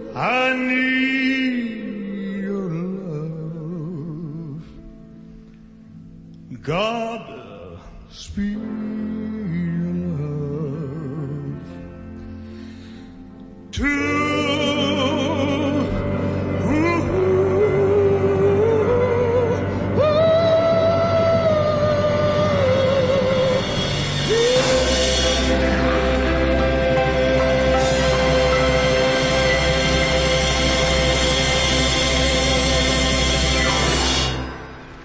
I need your love. God speed your love to